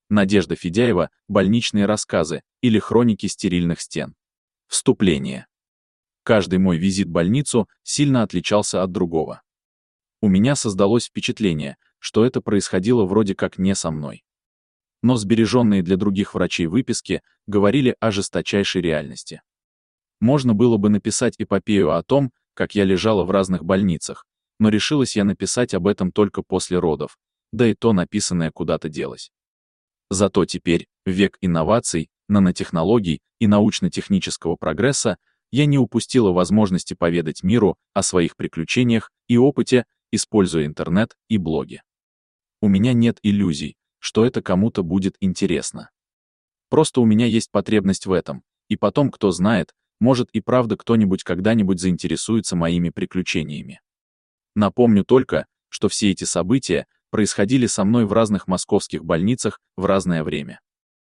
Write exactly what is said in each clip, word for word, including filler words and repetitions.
Надежда Федяева, больничные рассказы или хроники стерильных стен. Вступление. Каждый мой визит в больницу сильно отличался от другого. У меня создалось впечатление, что это происходило вроде как не со мной. Но сбереженные для других врачей выписки говорили о жесточайшей реальности. Можно было бы написать эпопею о том, как я лежала в разных больницах, но решилась я написать об этом только после родов, да и то написанное куда-то делось. Зато теперь, в век инноваций, нанотехнологий и научно-технического прогресса, я не упустила возможности поведать миру о своих приключениях и опыте, используя интернет и блоги. У меня нет иллюзий, что это кому-то будет интересно. Просто у меня есть потребность в этом, и потом, кто знает, может и правда кто-нибудь когда-нибудь заинтересуется моими приключениями. Напомню только, что все эти события происходили со мной в разных московских больницах в разное время.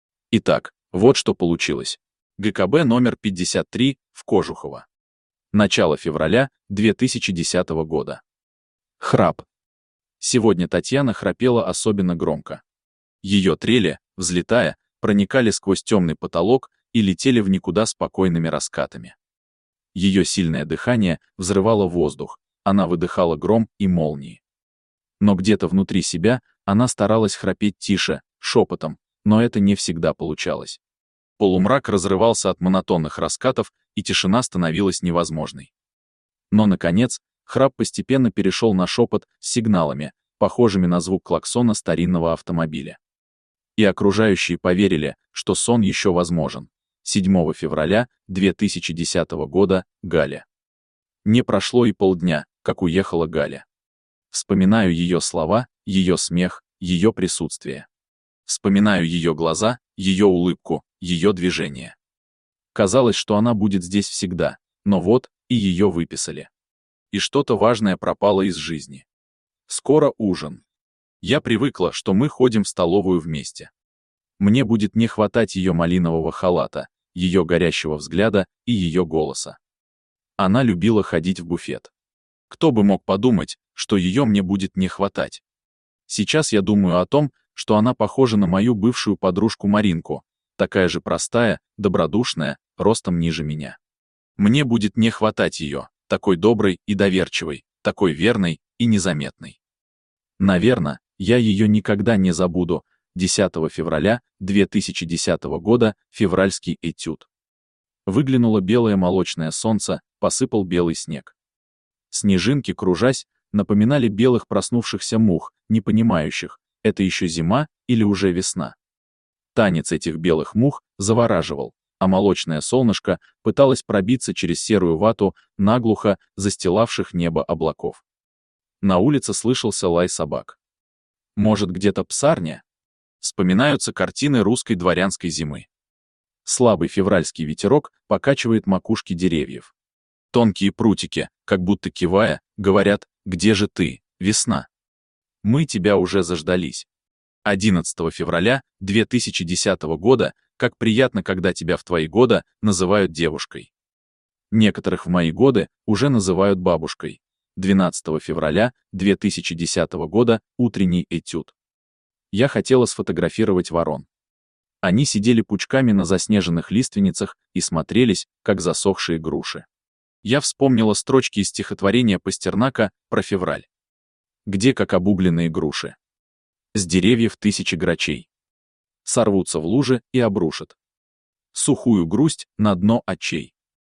Итак, вот что получилось. ГКБ номер пятьдесят три в Кожухово. Начало февраля две тысячи десятого года. Храп. Сегодня Татьяна храпела особенно громко. Ее трели, взлетая, проникали сквозь темный потолок и летели в никуда спокойными раскатами. Ее сильное дыхание взрывало воздух, она выдыхала гром и молнии. Но где-то внутри себя она старалась храпеть тише, шепотом, но это не всегда получалось. Полумрак разрывался от монотонных раскатов, и тишина становилась невозможной. Но, наконец, храп постепенно перешел на шепот с сигналами, похожими на звук клаксона старинного автомобиля. И окружающие поверили, что сон еще возможен. седьмого февраля две тысячи десятого года, Галя. Не прошло и полдня, как уехала Галя. Вспоминаю ее слова, ее смех, ее присутствие. Вспоминаю ее глаза, ее улыбку, ее движение. Казалось, что она будет здесь всегда, но вот, и ее выписали. И что-то важное пропало из жизни. Скоро ужин. Я привыкла, что мы ходим в столовую вместе. Мне будет не хватать ее малинового халата, ее горящего взгляда и ее голоса. Она любила ходить в буфет. Кто бы мог подумать, что ее мне будет не хватать. Сейчас я думаю о том, что она похожа на мою бывшую подружку Маринку, такая же простая, добродушная, ростом ниже меня. Мне будет не хватать ее, такой доброй и доверчивой, такой верной и незаметной. Наверное, я ее никогда не забуду. десятого февраля две тысячи десятого года, февральский этюд. Выглянуло белое молочное солнце, посыпал белый снег. Снежинки, кружась, напоминали белых проснувшихся мух, не понимающих, это еще зима или уже весна. Танец этих белых мух завораживал, а молочное солнышко пыталось пробиться через серую вату наглухо застилавших небо облаков. На улице слышался лай собак. Может, где-то псарня? Вспоминаются картины русской дворянской зимы. Слабый февральский ветерок покачивает макушки деревьев. Тонкие прутики, как будто кивая, говорят: «Где же ты, весна? Мы тебя уже заждались». одиннадцатого февраля две тысячи десятого года, как приятно, когда тебя в твои годы называют девушкой. Некоторых в мои годы уже называют бабушкой. двенадцатого февраля две тысячи десятого года, утренний этюд. Я хотела сфотографировать ворон. Они сидели пучками на заснеженных лиственницах и смотрелись, как засохшие груши. Я вспомнила строчки из стихотворения Пастернака про февраль. Где, как обугленные груши. С деревьев тысячи грачей. Сорвутся в лужи и обрушат сухую грусть на дно очей.